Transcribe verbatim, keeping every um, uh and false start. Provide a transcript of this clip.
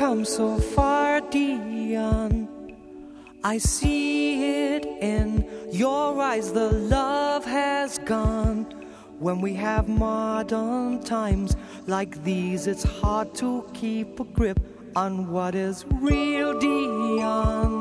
come so far, Dion. I see it in your eyes, the love has gone. When we have modern times like these, it's hard to keep a grip on what is real, Dion.